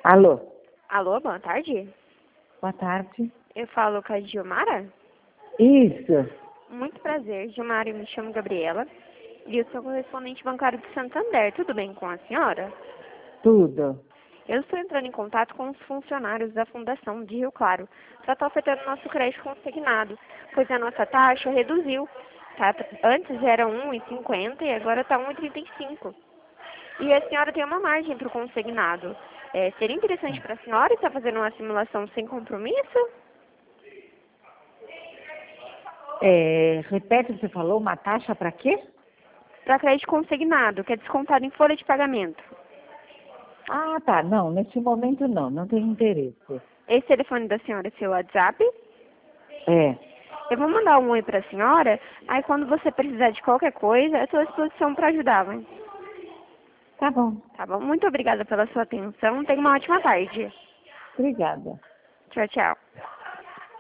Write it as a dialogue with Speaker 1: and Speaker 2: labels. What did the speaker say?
Speaker 1: Alô,
Speaker 2: Alô, boa tarde.
Speaker 1: boa tarde.
Speaker 2: Eu falo com a Gilmara.
Speaker 1: Isso,
Speaker 2: Muito prazer, Gilmara, eu me chamo Gabriela e eu sou correspondente bancário de Santander. Tudo bem com a senhora?
Speaker 1: tudo.
Speaker 2: Eu estou entrando em contato com os funcionários da Fundação de Rio Claro para estar ofertando nosso crédito consignado, pois a nossa taxa reduziu. Tá? Antes era 1,50 e agora está 1,35. E a senhora tem uma margem para o consignado. Seria interessante para a senhora estar fazendo uma simulação sem compromisso?
Speaker 1: Repete o que você falou, uma taxa para quê?
Speaker 2: Para crédito consignado, que é descontado em folha de pagamento.
Speaker 1: Ah, tá, não, nesse momento não tenho interesse.
Speaker 2: Esse telefone da senhora é seu WhatsApp.
Speaker 1: É,
Speaker 2: Eu vou mandar um oi para a senhora, aí quando você precisar de qualquer coisa, eu estou à disposição para ajudar, mãe.
Speaker 1: tá bom,
Speaker 2: Tá bom? Muito obrigada pela sua atenção. Tenha uma ótima tarde.
Speaker 1: obrigada.
Speaker 2: Tchau, tchau.